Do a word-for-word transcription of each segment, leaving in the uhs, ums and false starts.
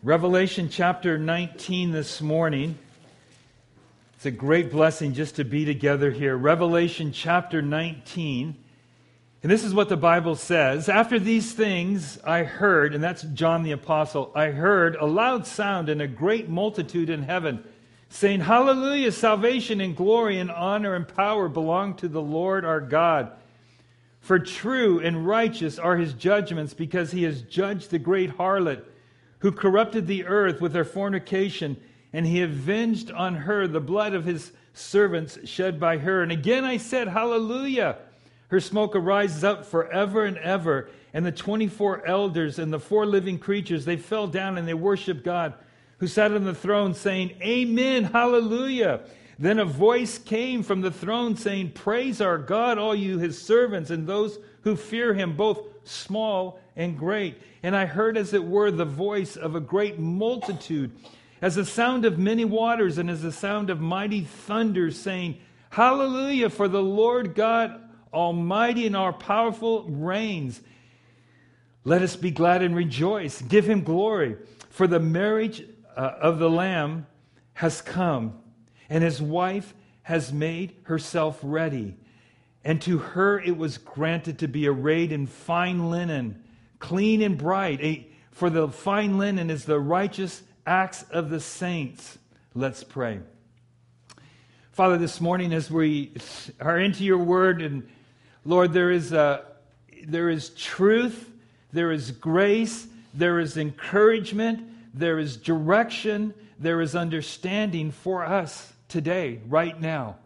Revelation chapter nineteen this morning. It's a great blessing just to be together here. Revelation chapter nineteen. And this is what the Bible says. After these things I heard, and that's John the Apostle, I heard a loud sound and a great multitude in heaven, saying, Hallelujah, salvation and glory and honor and power belong to the Lord our God. For true and righteous are his judgments, because he has judged the great harlot, who corrupted the earth with her fornication, and he avenged on her the blood of his servants shed by her. And again I said, Hallelujah! Her smoke arises up forever and ever. And the twenty-four elders and the four living creatures, they fell down and they worshiped God, who sat on the throne, saying, Amen, Hallelujah! Then a voice came from the throne saying, Praise our God, all you his servants, and those who fear him, both small and great. And I heard, as it were, the voice of a great multitude, as the sound of many waters, and as the sound of mighty thunder, saying, Hallelujah, for the Lord God Almighty and our powerful reigns. Let us be glad and rejoice. Give him glory. For the marriage uh, of the Lamb has come, and his wife has made herself ready. And to her it was granted to be arrayed in fine linen, clean and bright. A, for the fine linen is the righteous acts of the saints. Let's pray. Father, this morning as we are into your word, and Lord, there is a, there is truth, there is grace, there is encouragement, there is direction, there is understanding for us today, right now.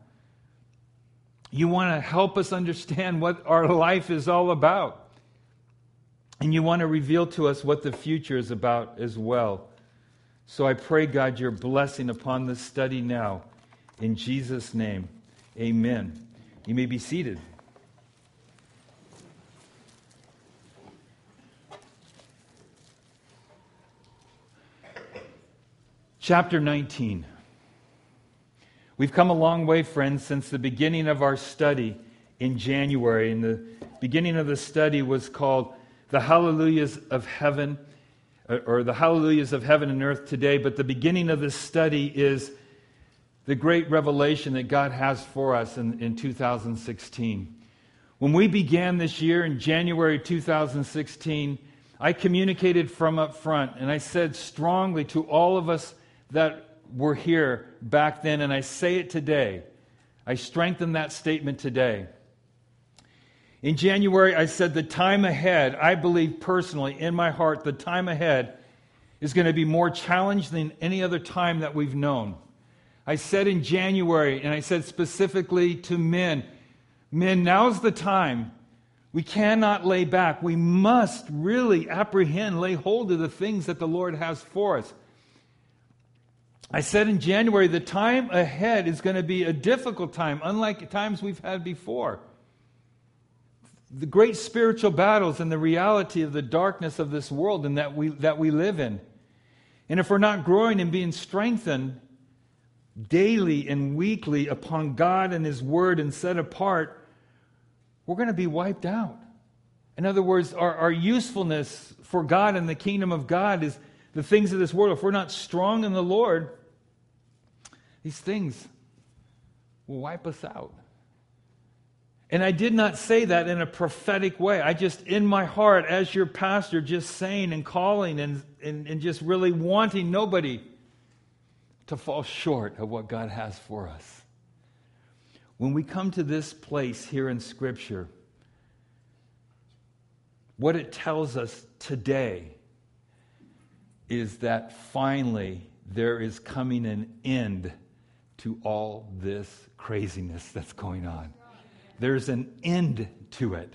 You want to help us understand what our life is all about. And you want to reveal to us what the future is about as well. So I pray, God, your blessing upon this study now. In Jesus' name, amen. You may be seated. Chapter nineteen. We've come a long way, friends, since the beginning of our study in January. And the beginning of the study was called The Hallelujahs of Heaven, or The Hallelujahs of Heaven and Earth Today. But the beginning of this study is the great revelation that God has for us in, in two thousand sixteen. When we began this year in January two thousand sixteen, I communicated from up front, and I said strongly to all of us that were here back then, and I say it today. I strengthen that statement today. In January, I said the time ahead, I believe personally in my heart, the time ahead is going to be more challenged than any other time that we've known. I said in January, and I said specifically to men, men, now's the time. We cannot lay back. We must really apprehend, lay hold of the things that the Lord has for us. I said in January, the time ahead is going to be a difficult time, unlike times we've had before. The great spiritual battles and the reality of the darkness of this world and that we that we live in. And if we're not growing and being strengthened daily and weekly upon God and his word and set apart, we're going to be wiped out. In other words, our, our usefulness for God and the kingdom of God is the things of this world. If we're not strong in the Lord, these things will wipe us out. And I did not say that in a prophetic way. I just, in my heart, as your pastor, just saying and calling and, and, and just really wanting nobody to fall short of what God has for us. When we come to this place here in Scripture, what it tells us today is that finally there is coming an end to all this craziness that's going on. There's an end to it.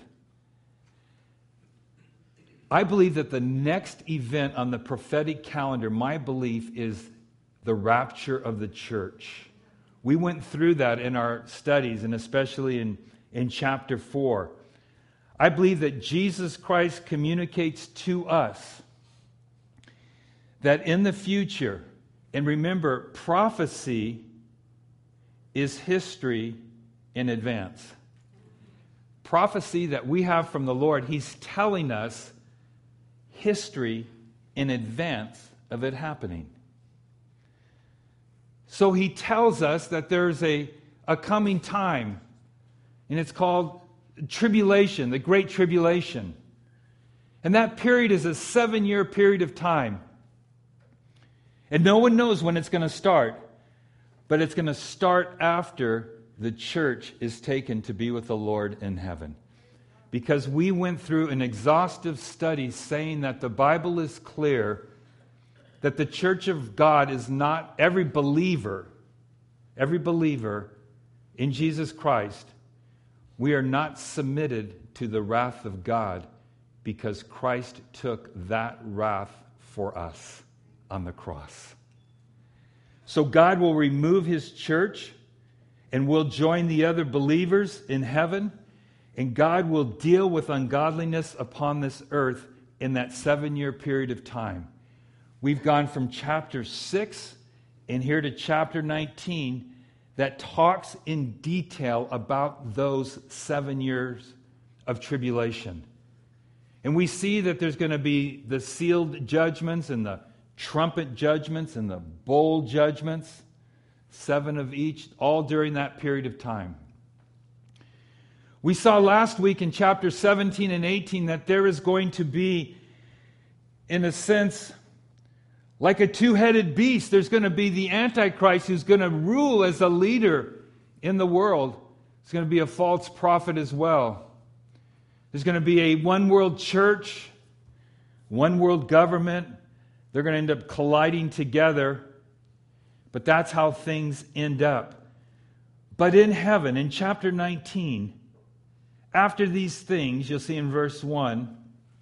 I believe that the next event on the prophetic calendar, my belief, is the rapture of the church. We went through that in our studies, and especially in, in chapter four. I believe that Jesus Christ communicates to us that in the future, and remember, prophecy is history in advance. Prophecy that we have from the Lord, He's telling us history in advance of it happening. So he tells us that there's a, a coming time, and it's called tribulation, the Great Tribulation. And that period is a seven-year period of time. And no one knows when it's going to start, but it's going to start after the church is taken to be with the Lord in heaven. Because we went through an exhaustive study saying that the Bible is clear that the church of God is not every believer, every believer in Jesus Christ. We are not submitted to the wrath of God because Christ took that wrath for us on the cross. So God will remove his church and we'll join the other believers in heaven, and God will deal with ungodliness upon this earth in that seven-year period of time. We've gone from chapter six and here to chapter nineteen that talks in detail about those seven years of tribulation. And we see that there's going to be the sealed judgments and the trumpet judgments and the bowl judgments, seven of each, all during that period of time. We saw last week in chapter seventeen and eighteen that there is going to be, in a sense, like a two-headed beast. There's going to be the Antichrist who's going to rule as a leader in the world. It's going to be a false prophet as well. There's going to be a one-world church, one-world government. They're going to end up colliding together. But that's how things end up. But in heaven, in chapter nineteen, after these things, you'll see in verse one,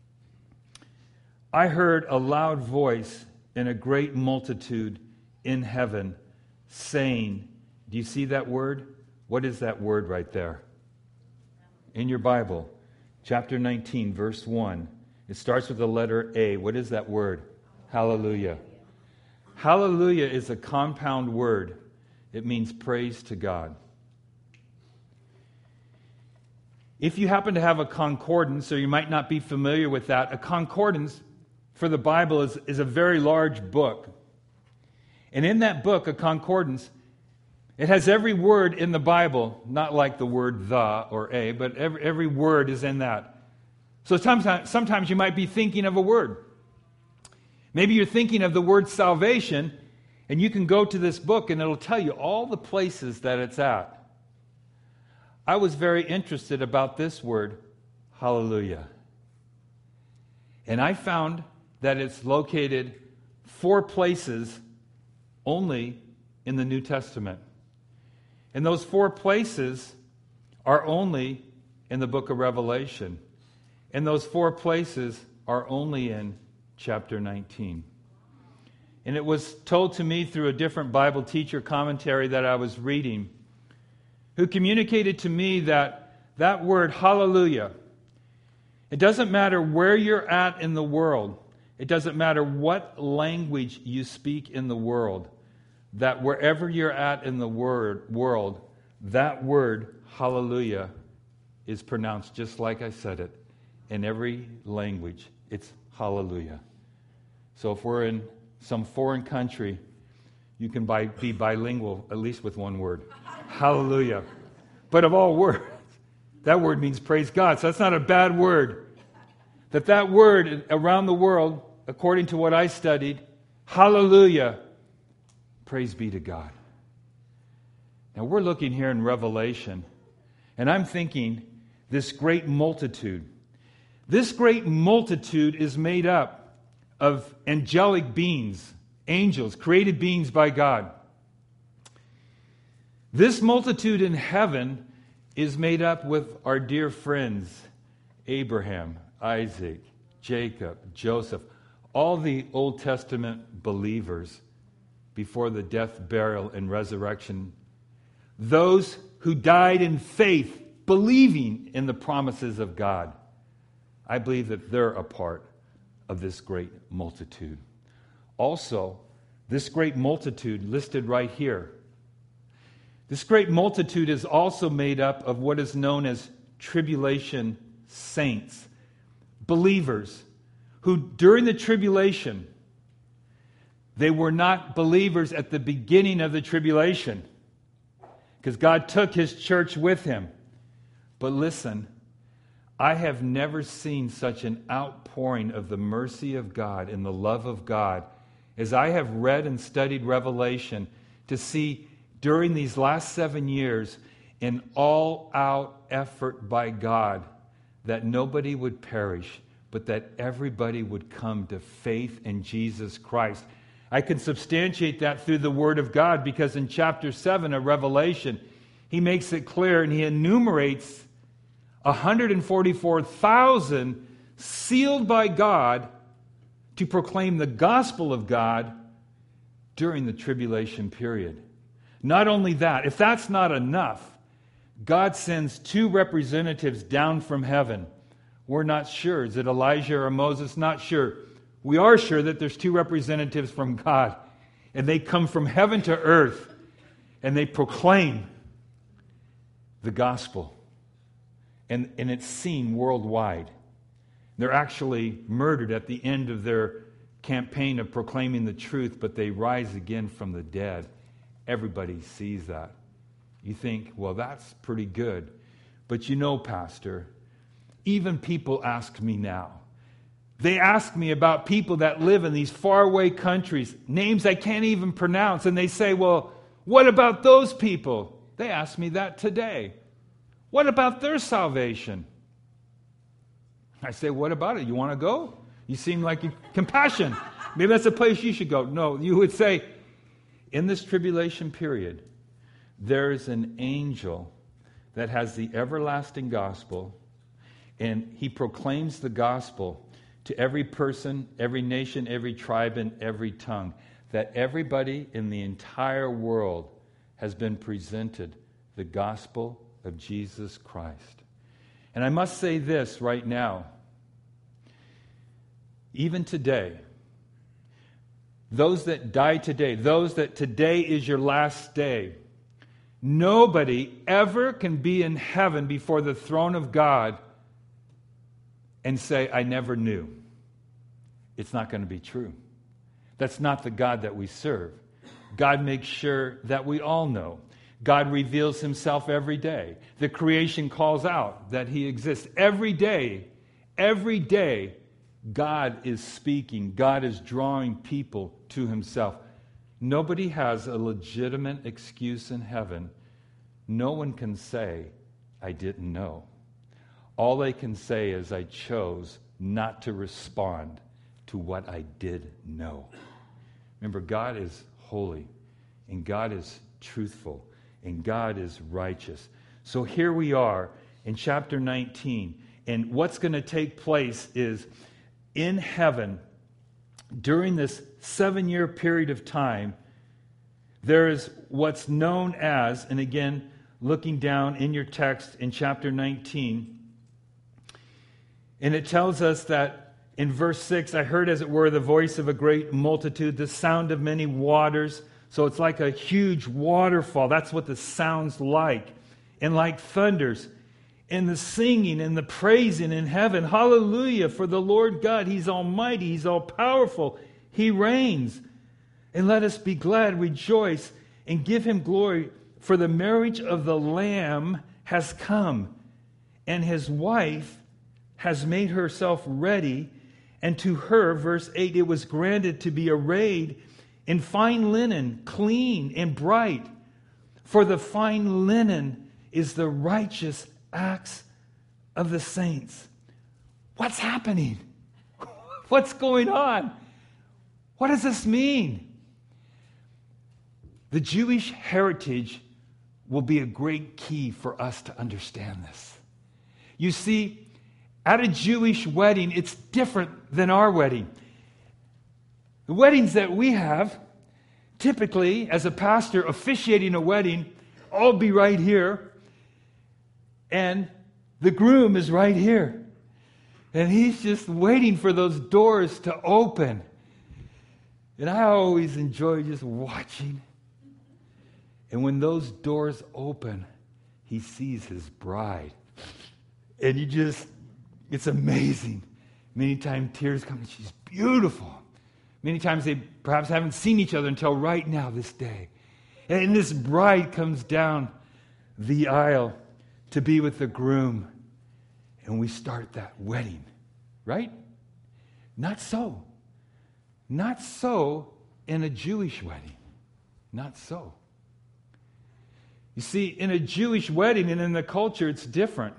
I heard a loud voice in a great multitude in heaven saying, do you see that word? What is that word right there? In your Bible, chapter nineteen, verse one. It starts with the letter A. What is that word? Hallelujah. Hallelujah is a compound word. It means praise to God. If you happen to have a concordance, or you might not be familiar with that, a concordance for the Bible is, is a very large book. And in that book, a concordance, it has every word in the Bible, not like the word the or a, but every, every word is in that. So sometimes, sometimes you might be thinking of a word. Maybe you're thinking of the word salvation, and you can go to this book and it'll tell you all the places that it's at. I was very interested about this word, hallelujah. And I found that it's located four places only in the New Testament. And those four places are only in the book of Revelation. And those four places are only in chapter nineteen. And it was told to me through a different Bible teacher commentary that I was reading, who communicated to me that that word, hallelujah, it doesn't matter where you're at in the world, it doesn't matter what language you speak in the world, that wherever you're at in the word, world, that word, hallelujah, is pronounced just like I said it. In every language, it's hallelujah. So if we're in some foreign country, you can bi- be bilingual, at least with one word. Hallelujah. But of all words, that word means praise God. So that's not a bad word. That that word around the world, according to what I studied, hallelujah, praise be to God. Now we're looking here in Revelation, and I'm thinking this great multitude. This great multitude is made up of angelic beings, angels, created beings by God. This multitude in heaven is made up with our dear friends, Abraham, Isaac, Jacob, Joseph, all the Old Testament believers before the death, burial, and resurrection. Those who died in faith, believing in the promises of God. I believe that they're a part of this great multitude. Also, this great multitude listed right here, this great multitude is also made up of what is known as tribulation saints, believers, who during the tribulation, They were not believers at the beginning of the tribulation because God took his church with him. But listen, I have never seen such an outpouring of the mercy of God and the love of God as I have read and studied Revelation to see during these last seven years an all-out effort by God that nobody would perish, but that everybody would come to faith in Jesus Christ. I can substantiate that through the Word of God because in chapter seven of Revelation, he makes it clear and he enumerates one hundred forty-four thousand sealed by God to proclaim the gospel of God during the tribulation period. Not only that, if that's not enough, God sends two representatives down from heaven. We're not sure. Is it Elijah or Moses? Not sure. We are sure that there's two representatives from God, and they come from heaven to earth, and they proclaim the gospel. And, and it's seen worldwide. They're actually murdered at the end of their campaign of proclaiming the truth, but they rise again from the dead. Everybody sees that. You think, well, that's pretty good. But you know, Pastor, even people ask me now. They ask me about people that live in these faraway countries, names I can't even pronounce, and they say, well, what about those people? They ask me that today. What about their salvation? I say, what about it? You want to go? You seem like you compassion. Maybe that's a place you should go. No, you would say, in this tribulation period, there is an angel that has the everlasting gospel, and he proclaims the gospel to every person, every nation, every tribe, and every tongue, that everybody in the entire world has been presented the gospel of Jesus Christ. And I must say this right now. Even today, those that die today, those that today is your last day, nobody ever can be in heaven before the throne of God and say, I never knew. It's not going to be true. That's not the God that we serve. God makes sure that we all know. God reveals himself every day. The creation calls out that he exists. Every day, every day, God is speaking. God is drawing people to himself. Nobody has a legitimate excuse in heaven. No one can say, I didn't know. All they can say is, I chose not to respond to what I did know. Remember, God is holy, and God is truthful, and God is righteous. So here we are in chapter nineteen, and what's going to take place is in heaven, during this seven-year period of time, there is what's known as, and again, looking down in your text in chapter nineteen, and it tells us that in verse six, I heard as it were the voice of a great multitude, the sound of many waters. So it's like a huge waterfall. That's what the sound's like. And like thunders. And the singing and the praising in heaven. Hallelujah for the Lord God. He's almighty. He's all powerful. He reigns. And let us be glad, rejoice, and give him glory. For the marriage of the Lamb has come. And his wife has made herself ready. And to her, verse eight, it was granted to be arrayed in fine linen, clean and bright. For the fine linen is the righteous acts of the saints. What's happening? What's going on? What does this mean? The Jewish heritage will be a great key for us to understand this. You see, at a Jewish wedding, it's different than our wedding. The weddings that we have, typically, as a pastor officiating a wedding, I'll be right here, and the groom is right here. And he's just waiting for those doors to open. And I always enjoy just watching. And when those doors open, he sees his bride. And you just... It's amazing. Many times tears come, and she's beautiful. Many times they perhaps haven't seen each other until right now, this day. And this bride comes down the aisle to be with the groom. And we start that wedding, right? Not so. Not so in a Jewish wedding. Not so. You see, in a Jewish wedding and in the culture, it's different.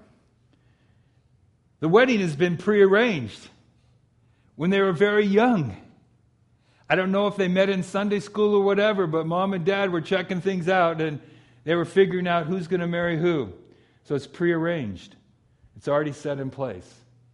The wedding has been prearranged when they were very young. I don't know if they met in Sunday school or whatever, but mom and dad were checking things out and they were figuring out who's going to marry who. So it's prearranged. It's already set in place.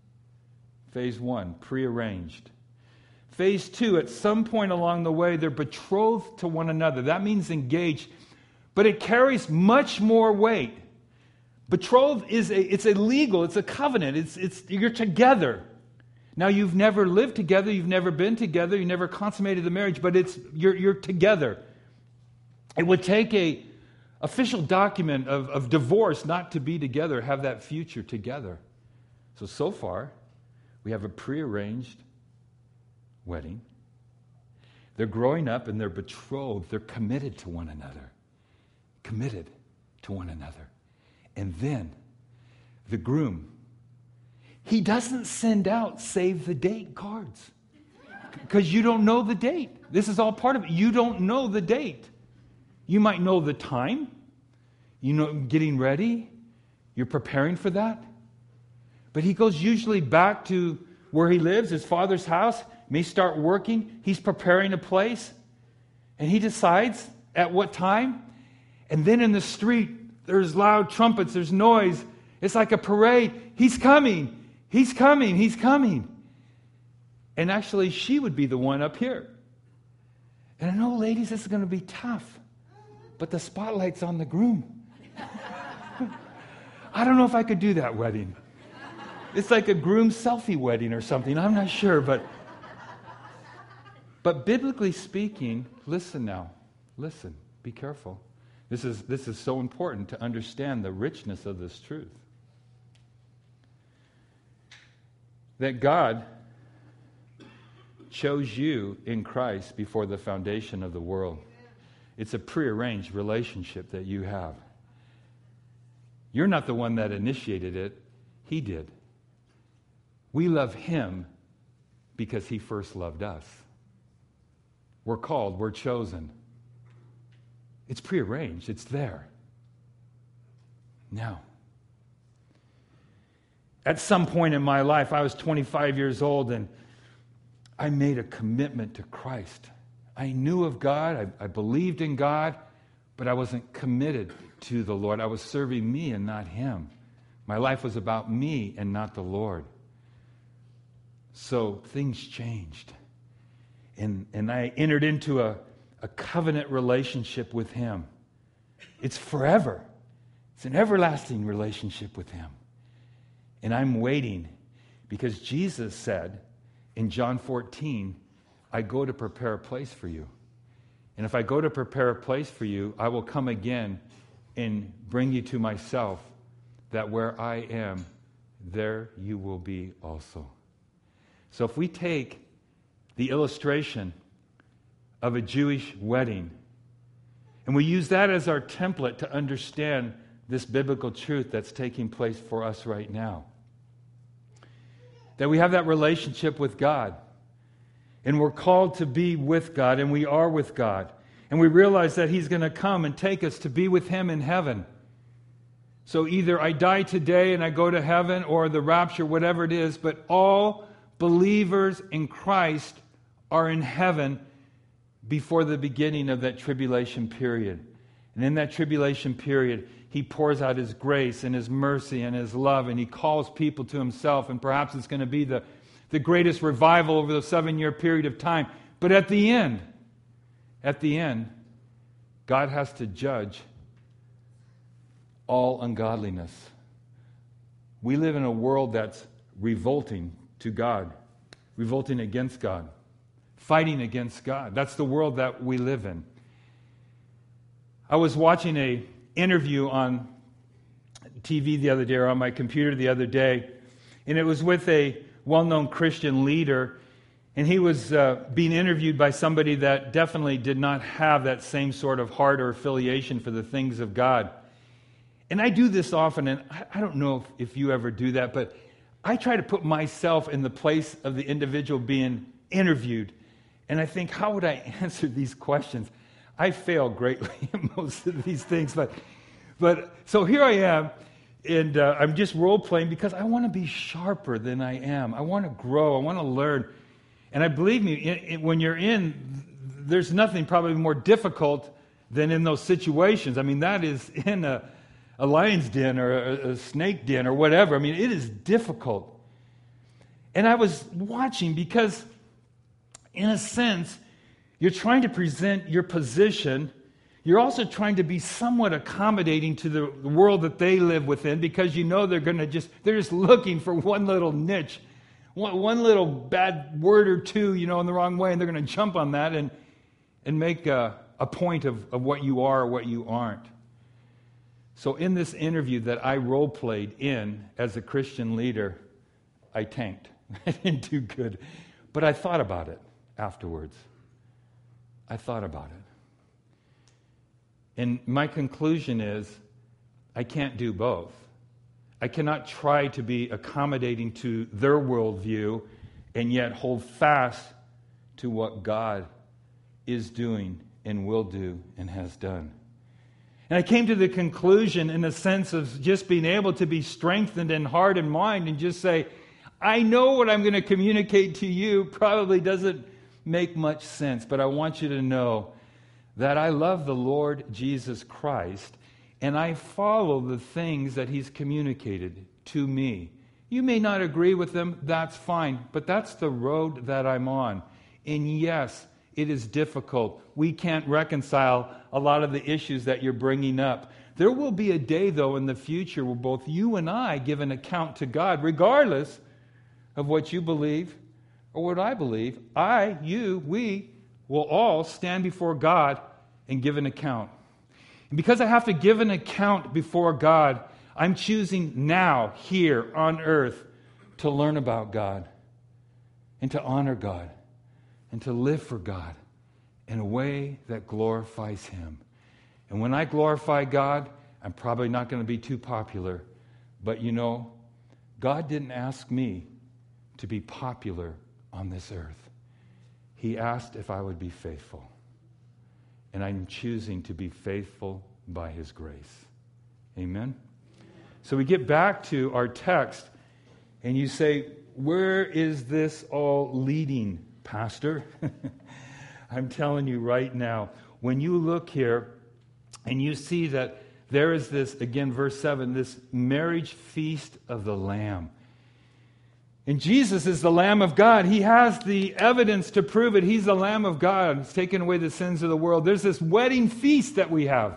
Phase one, prearranged. Phase two, at some point along the way, they're betrothed to one another. That means engaged, but it carries much more weight. Betrothed is a, it's a legal, it's a covenant. It's, it's, you're together. Now, you've never lived together, you've never been together, you never consummated the marriage, but it's you're, you're together. It would take a official document of, of divorce not to be together, have that future together. So, so far, we have a prearranged wedding. They're growing up and they're betrothed. They're committed to one another. Committed to one another. And then, the groom, he doesn't send out save the date cards. Because you don't know the date. This is all part of it. You don't know the date. You might know the time. You know, getting ready. You're preparing for that. But he goes usually back to where he lives, his father's house. May start working. He's preparing a place. And he decides at what time. And then in the street, there's loud trumpets. There's noise. It's like a parade. He's coming. He's coming. He's coming. And actually, she would be the one up here. And I know, ladies, this is going to be tough. But the spotlight's on the groom. I don't know if I could do that wedding. It's like a groom selfie wedding or something. I'm not sure, but... But biblically speaking, listen now. Listen. Be careful. This is, this is so important to understand the richness of this truth. That God chose you in Christ before the foundation of the world. It's a prearranged relationship that you have. You're not the one that initiated it. He did. We love Him because He first loved us. We're called, we're chosen. It's prearranged, it's there. Now, at some point in my life, I was twenty-five years old and I made a commitment to Christ. I knew of God, I, I believed in God, but I wasn't committed to the Lord. I was serving me and not Him. My life was about me and not the Lord. So things changed. And, and I entered into a, a covenant relationship with Him. It's forever. It's an everlasting relationship with Him. And I'm waiting because Jesus said in John fourteen, I go to prepare a place for you. And if I go to prepare a place for you, I will come again and bring you to myself, that where I am, there you will be also. So if we take the illustration of a Jewish wedding, and we use that as our template to understand this biblical truth that's taking place for us right now. That we have that relationship with God, and we're called to be with God, and we are with God. And we realize that He's going to come and take us to be with Him in heaven. So either I die today and I go to heaven, or the rapture, whatever it is, but all believers in Christ are in heaven before the beginning of that tribulation period. And in that tribulation period, He pours out His grace and His mercy and His love, and He calls people to Himself, and perhaps it's going to be the, the greatest revival over the seven-year period of time. But at the end, at the end, God has to judge all ungodliness. We live in a world that's revolting to God, revolting against God, fighting against God. That's the world that we live in. I was watching an interview on T V the other day, or on my computer the other day, and it was with a well-known Christian leader, And he was uh, being interviewed by somebody that definitely did not have that same sort of heart or affiliation for the things of God. And I do this often, and I, I don't know if, if you ever do that, but I try to put myself in the place of the individual being interviewed. And I think, how would I answer these questions? I fail greatly in most of these things. But, but so here I am, and uh, I'm just role-playing because I want to be sharper than I am. I want to grow. I want to learn. And I believe me, in, in, when you're in, there's nothing probably more difficult than in those situations. I mean, that is in a, a lion's den or a, a snake den or whatever. I mean, it is difficult. And I was watching because, in a sense, you're trying to present your position. You're also trying to be somewhat accommodating to the world that they live within because you know they're going to just, they're just looking for one little niche. One, one little bad word or two, you know, in the wrong way, and they're going to jump on that and and make a, a point of, of what you are or what you aren't. So in this interview that I role-played in as a Christian leader, I tanked. I didn't do good. But I thought about it afterwards. I thought about it. And my conclusion is, I can't do both. I cannot try to be accommodating to their worldview and yet hold fast to what God is doing and will do and has done. And I came to the conclusion in a sense of just being able to be strengthened in heart and mind and just say, I know what I'm going to communicate to you probably doesn't make much sense, but I want you to know that I love the Lord Jesus Christ and I follow the things that He's communicated to me. You may not agree with them, that's fine, but that's the road that I'm on. And yes, it is difficult. We can't reconcile a lot of the issues that you're bringing up. There will be a day, though, in the future where both you and I give an account to God, regardless of what you believe or what I believe. I, you, we will all stand before God and give an account. And because I have to give an account before God, I'm choosing now, here on earth, to learn about God and to honor God and to live for God in a way that glorifies Him. And when I glorify God, I'm probably not going to be too popular. But you know, God didn't ask me to be popular on this earth. He asked if I would be faithful. And I'm choosing to be faithful by His grace. Amen? So we get back to our text, and you say, where is this all leading, Pastor? I'm telling you right now, when you look here and you see that there is this, again, verse seven, this marriage feast of the Lamb. And Jesus is the Lamb of God. He has the evidence to prove it. He's the Lamb of God. He's taken away the sins of the world. There's this wedding feast that we have.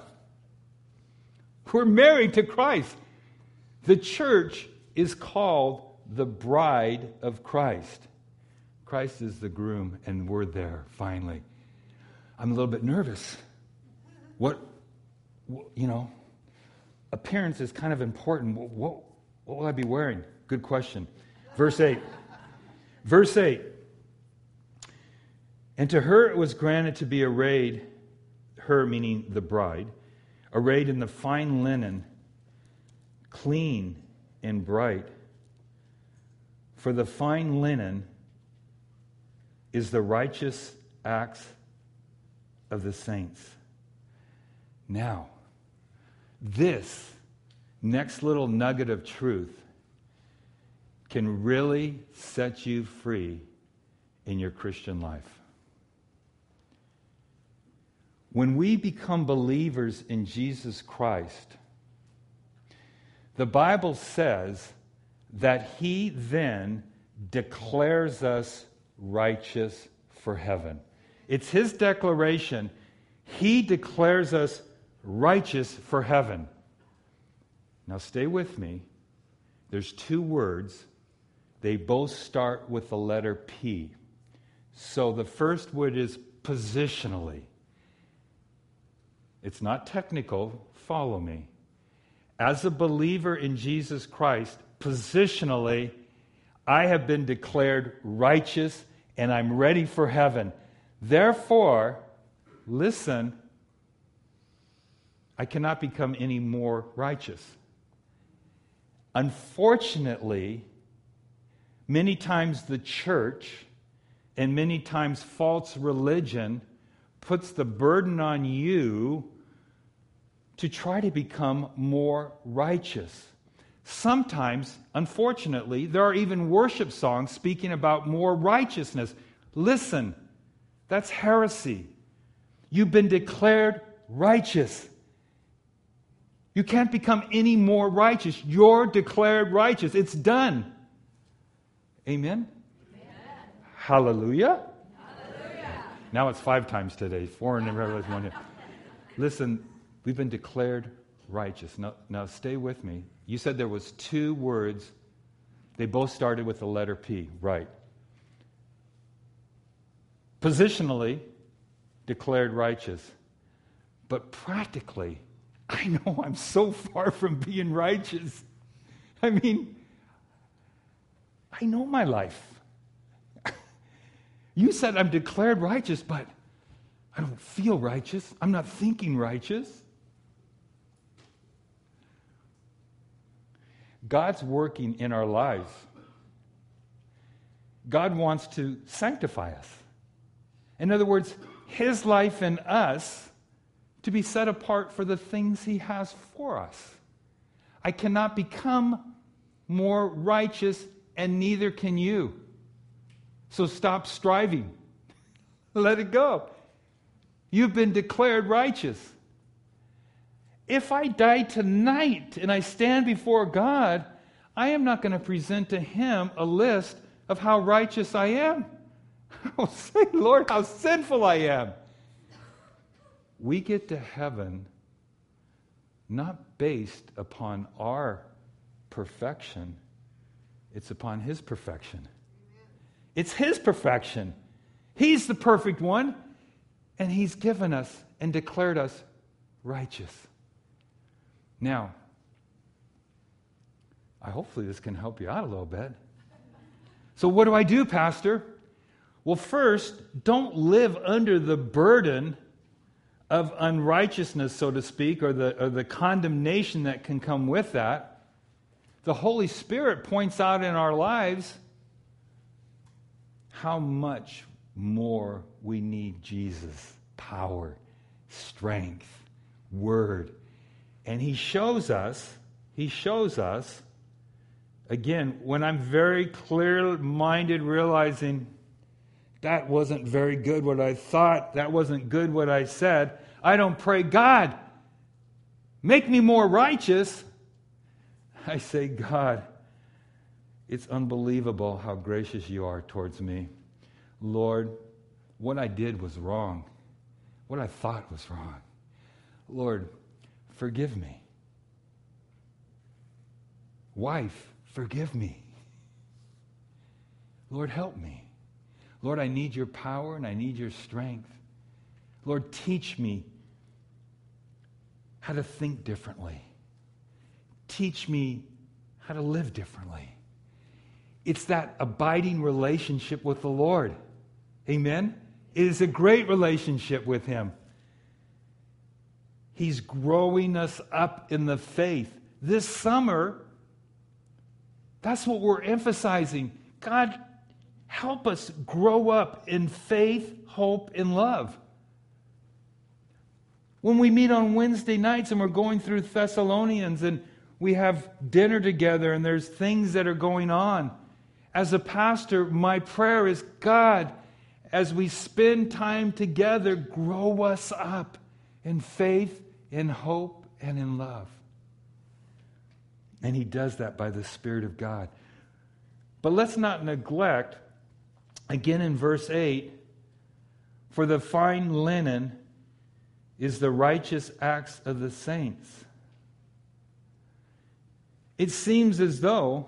We're married to Christ. The church is called the bride of Christ. Christ is the groom, and we're there, finally. I'm a little bit nervous. What, you know, appearance is kind of important. What, what, what will I be wearing? Good question. Verse eight. Verse eight. And to her it was granted to be arrayed, her meaning the bride, arrayed in the fine linen, clean and bright. For the fine linen is the righteous acts of the saints. Now, this next little nugget of truth can really set you free in your Christian life. When we become believers in Jesus Christ, the Bible says that He then declares us righteous for heaven. It's His declaration. He declares us righteous for heaven. Now stay with me. There's two words. They both start with the letter P. So the first word is positionally. It's not technical. Follow me. As a believer in Jesus Christ, positionally, I have been declared righteous and I'm ready for heaven. Therefore, listen, I cannot become any more righteous. Unfortunately, many times the church and many times false religion puts the burden on you to try to become more righteous. Sometimes, unfortunately, there are even worship songs speaking about more righteousness. Listen, that's heresy. You've been declared righteous. You can't become any more righteous. You're declared righteous. It's done. Amen? Amen. Hallelujah. Hallelujah. Now it's five times today. Four in the Revelation one. Listen, we've been declared righteous. Now, now stay with me. You said there was two words. They both started with the letter P. Right. Positionally, declared righteous. But practically, I know I'm so far from being righteous. I mean, I know my life. You said I'm declared righteous, but I don't feel righteous. I'm not thinking righteous. God's working in our lives. God wants to sanctify us. In other words, His life in us to be set apart for the things He has for us. I cannot become more righteous, and neither can you. So stop striving. Let it go. You've been declared righteous. If I die tonight and I stand before God, I am not going to present to Him a list of how righteous I am. I will say, Lord, how sinful I am. We get to heaven not based upon our perfection. It's upon His perfection. It's His perfection. He's the perfect one, and He's given us and declared us righteous. Now, I hopefully this can help you out a little bit. So what do I do, Pastor? Well, first, don't live under the burden of unrighteousness, so to speak, or the, or the condemnation that can come with that. The Holy Spirit points out in our lives how much more we need Jesus' power, strength, word. And He shows us, He shows us, again, when I'm very clear-minded, realizing that wasn't very good what I thought, that wasn't good what I said, I don't pray, God, make me more righteous. I say, God, it's unbelievable how gracious you are towards me. Lord, what I did was wrong. What I thought was wrong. Lord, forgive me. Wife, forgive me. Lord, help me. Lord, I need your power and I need your strength. Lord, teach me how to think differently. Teach me how to live differently. It's that abiding relationship with the Lord. Amen? It is a great relationship with Him. He's growing us up in the faith. This summer, that's what we're emphasizing. God, help us grow up in faith, hope, and love. When we meet on Wednesday nights and we're going through Thessalonians and we have dinner together and there's things that are going on, as a pastor, my prayer is, God, as we spend time together, grow us up in faith, in hope, and in love. And He does that by the Spirit of God. But let's not neglect, again in verse eight, for the fine linen is the righteous acts of the saints. It seems as though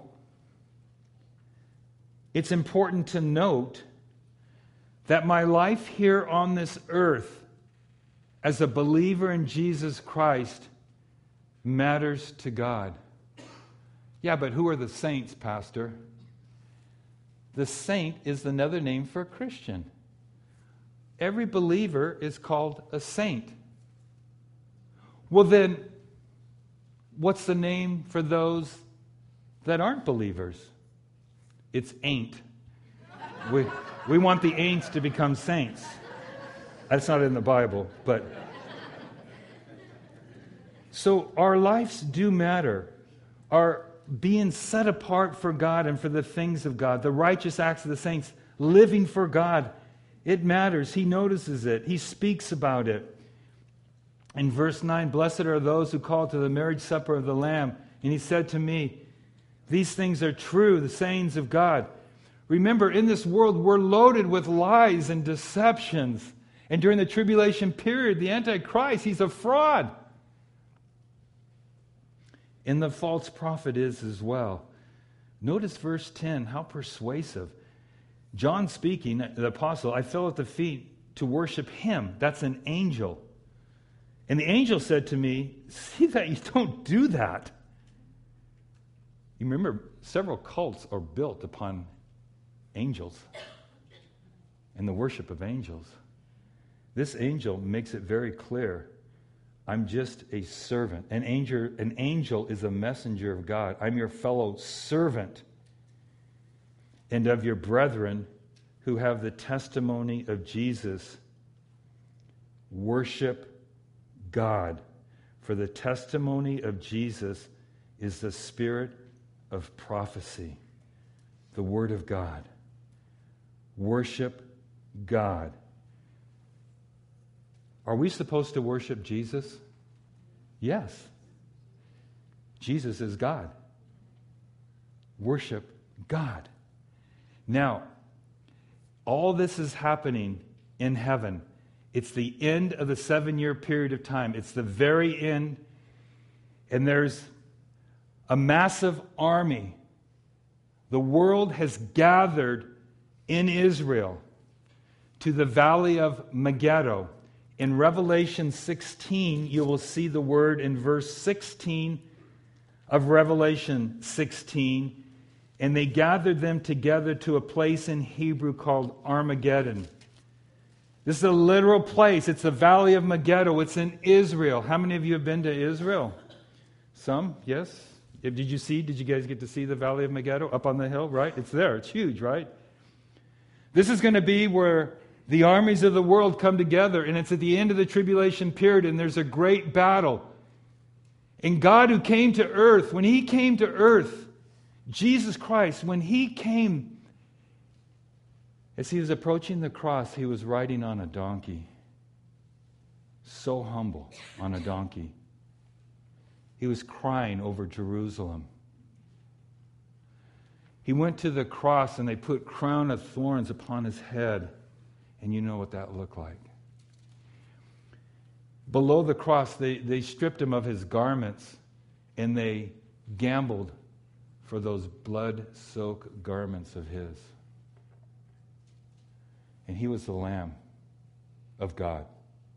it's important to note that my life here on this earth as a believer in Jesus Christ matters to God. Yeah, but who are the saints, Pastor? the saint is another name for a Christian. Every believer is called a saint. Well then, what's the name for those that aren't believers? It's ain't. We, we want the ain'ts to become saints. That's not in the Bible, but... So our lives do matter. Our being set apart for God and for the things of God, the righteous acts of the saints, living for God, it matters. He notices it. He speaks about it. In verse nine, blessed are those who call to the marriage supper of the Lamb. And he said to me, these things are true, the sayings of God. Remember, in this world, we're loaded with lies and deceptions. And during the tribulation period, the Antichrist, he's a fraud. And the false prophet is as well. Notice verse ten, how persuasive. John speaking, the apostle, I fell at the feet to worship him. That's an angel. And the angel said to me, see that you don't do that. You remember, several cults are built upon angels and the worship of angels. This angel makes it very clear. I'm just a servant. An angel, an angel is a messenger of God. I'm your fellow servant and of your brethren who have the testimony of Jesus. Worship God. For the testimony of Jesus is the spirit of prophecy, the Word of God. Worship God. Are we supposed to worship Jesus? Yes. Jesus is God. Worship God. Now, all this is happening in heaven. It's the end of the seven-year period of time. It's the very end. And there's a massive army. The world has gathered in Israel to the valley of Megiddo. In Revelation sixteen, you will see the word in verse sixteen of Revelation sixteen. And they gathered them together to a place in Hebrew called Armageddon. This is a literal place. It's the valley of Megiddo. It's in Israel. How many of you have been to Israel? Some, yes. Did you see? Did you guys get to see the valley of Megiddo up on the hill? Right? It's there. It's huge, right? This is going to be where the armies of the world come together, and it's at the end of the tribulation period, and there's a great battle. And God who came to earth, when He came to earth, Jesus Christ, when He came, as He was approaching the cross, He was riding on a donkey. So humble on a donkey. He was crying over Jerusalem. He went to the cross and they put crown of thorns upon His head. And you know what that looked like. Below the cross, they, they stripped Him of His garments and they gambled for those blood-soaked garments of His. And He was the Lamb of God.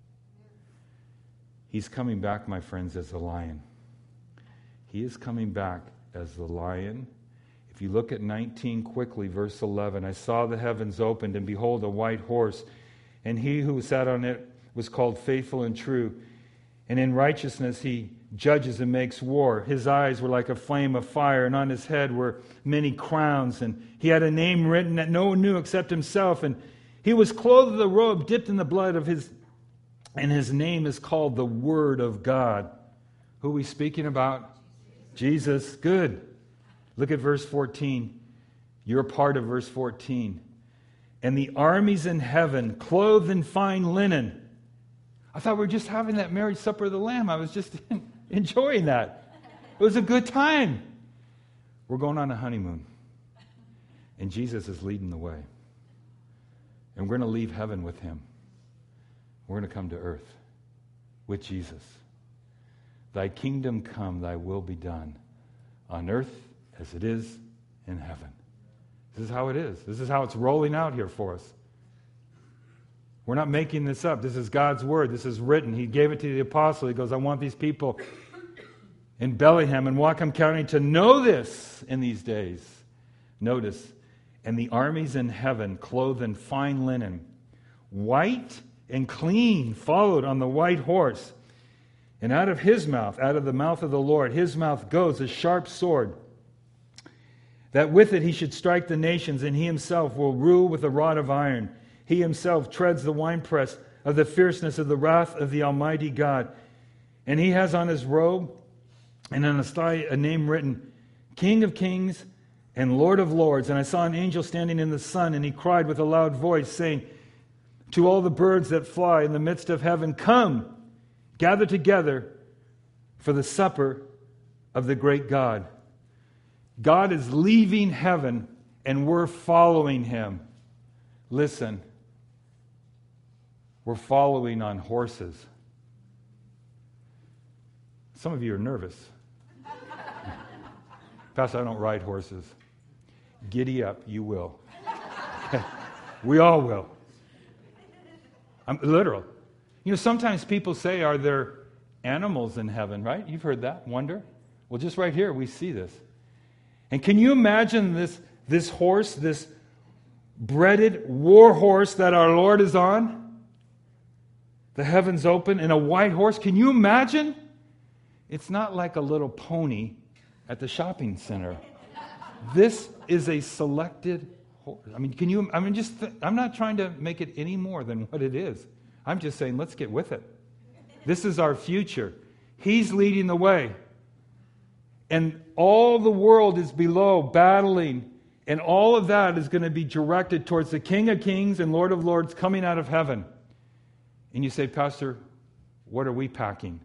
He's coming back, my friends, as a lion. He is coming back as the lion. If you look at nineteen quickly, verse eleven, I saw the heavens opened, and behold, a white horse, and he who sat on it was called Faithful and True, and in righteousness he judges and makes war. His eyes were like a flame of fire, and on his head were many crowns, and he had a name written that no one knew except himself, and he was clothed with a robe dipped in the blood of his, and his name is called the Word of God. Who are we speaking about? Jesus. Good. Look at verse fourteen. You're part of verse fourteen. And the armies in heaven, clothed in fine linen. I thought we were just having that marriage supper of the Lamb. I was just enjoying that. It was a good time. We're going on a honeymoon. And Jesus is leading the way. And we're going to leave heaven with Him. We're going to come to earth with Jesus. Thy kingdom come, thy will be done on earth as it is in heaven. This is how it is. This is how it's rolling out here for us. We're not making this up. This is God's word. This is written. He gave it to the apostle. He goes, I want these people in Bethlehem and Whatcom County to know this in these days. Notice, and the armies in heaven, clothed in fine linen, white and clean, followed on the white horse. And out of his mouth, out of the mouth of the Lord, his mouth goes a sharp sword, that with it he should strike the nations, and he himself will rule with a rod of iron. He himself treads the winepress of the fierceness of the wrath of the Almighty God. And he has on his robe and on his thigh a name written, King of Kings and Lord of Lords. And I saw an angel standing in the sun, and he cried with a loud voice, saying, to all the birds that fly in the midst of heaven, come, gather together for the supper of the great God. God is leaving heaven, and we're following him. Listen, we're following on horses. Some of you are nervous. Pastor, I don't ride horses. Giddy up, you will. We all will. I'm literal. You know, sometimes people say, are there animals in heaven, right? You've heard that, wonder. Well, just right here, we see this. And can you imagine this, this horse, this breaded war horse that our Lord is on? The heavens open, and a white horse. Can you imagine? It's not like a little pony at the shopping center. This is a selected horse. I mean, can you, I mean, just, th- I'm not trying to make it any more than what it is. I'm just saying, let's get with it. This is our future. He's leading the way. And all the world is below, battling. And all of that is going to be directed towards the King of Kings and Lord of Lords coming out of heaven. And you say, Pastor, what are we packing?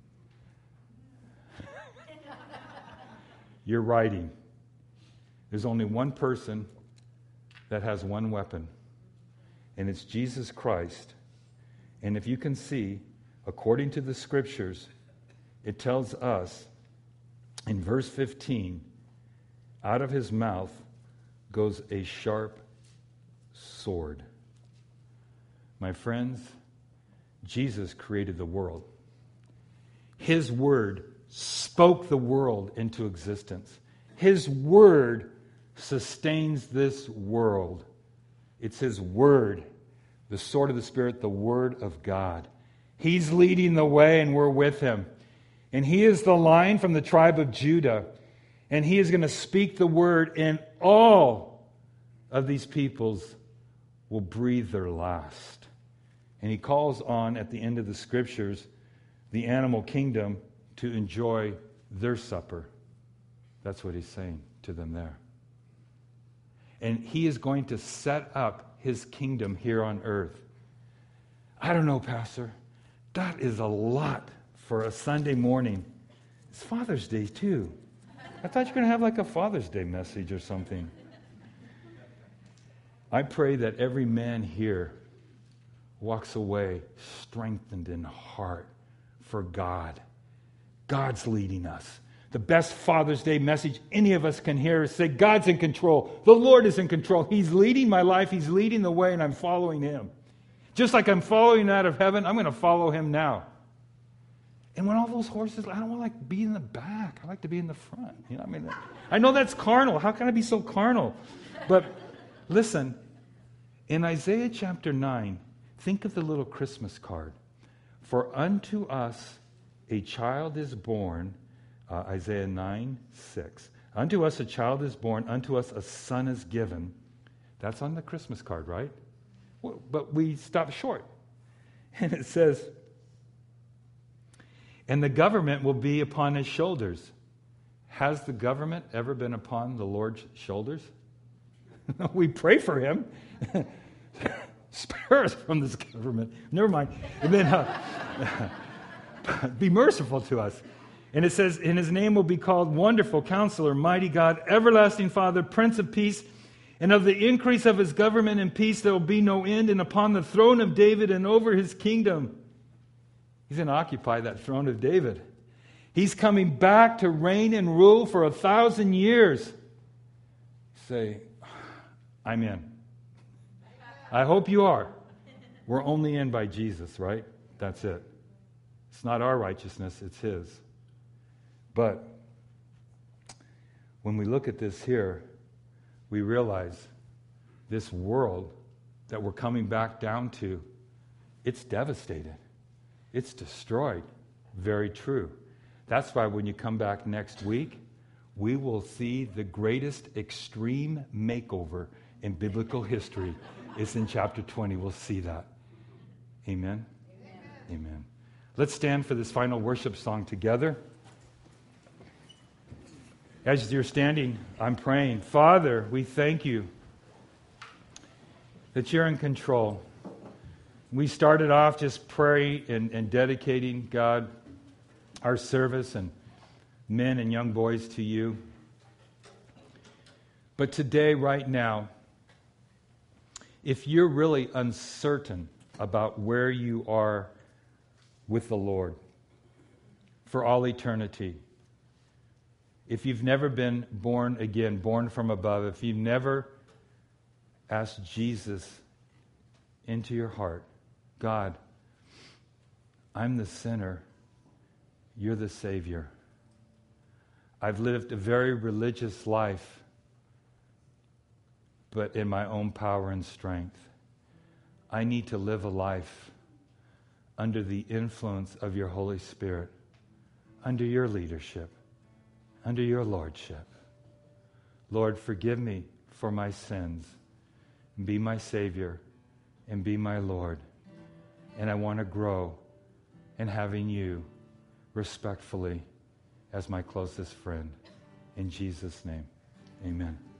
You're writing. There's only one person that has one weapon. And it's Jesus Christ. And if you can see, according to the Scriptures, it tells us in verse fifteen, out of his mouth goes a sharp sword. My friends, Jesus created the world. His word spoke the world into existence. His word sustains this world. It's his word, the sword of the Spirit, the word of God. He's leading the way, and we're with him. And he is the Lion from the tribe of Judah. And he is going to speak the word, and all of these peoples will breathe their last. And he calls on, at the end of the Scriptures, the animal kingdom to enjoy their supper. That's what he's saying to them there. And he is going to set up his kingdom here on earth. I don't know, Pastor. That is a lot for a Sunday morning. It's Father's Day, too. I thought you were going to have like a Father's Day message or something. I pray that every man here walks away strengthened in heart for God. God's leading us. The best Father's Day message any of us can hear is say, God's in control. The Lord is in control. He's leading my life. He's leading the way, and I'm following him. Just like I'm following out of heaven, I'm going to follow him now. And when all those horses, I don't want to like be in the back. I like to be in the front. You know, I mean, I know that's carnal. How can I be so carnal? But listen, in Isaiah chapter nine, think of the little Christmas card. For unto us a child is born, uh, Isaiah nine, six. Unto us a child is born, unto us a son is given. That's on the Christmas card, right? Well, but we stop short. And it says, and the government will be upon his shoulders. Has the government ever been upon the Lord's shoulders? We pray for him. Spare us from this government. Never mind. And then uh, be merciful to us. And it says, and his name will be called Wonderful Counselor, Mighty God, Everlasting Father, Prince of Peace. And of the increase of his government and peace there will be no end. And upon the throne of David and over his kingdom. He's going to occupy that throne of David. He's coming back to reign and rule for a thousand years. Say, I'm in. I hope you are. We're only in by Jesus, right? That's it. It's not our righteousness, it's his. But when we look at this here, we realize this world that we're coming back down to, it's devastated. It's destroyed. Very true. That's why when you come back next week, we will see the greatest extreme makeover in biblical history. It's in chapter twenty. We'll see that. Amen? Amen. Amen. Let's stand for this final worship song together. As you're standing, I'm praying. Father, we thank you that you're in control. We started off just praying and, and dedicating, God, our service and men and young boys to you. But today, right now, if you're really uncertain about where you are with the Lord for all eternity, if you've never been born again, born from above, if you've never asked Jesus into your heart, God, I'm the sinner, you're the Savior. I've lived a very religious life, but in my own power and strength. I need to live a life under the influence of your Holy Spirit, under your leadership, under your lordship. Lord, forgive me for my sins. Be my Savior and be my Lord. And I want to grow in having you respectfully as my closest friend. In Jesus' name, amen.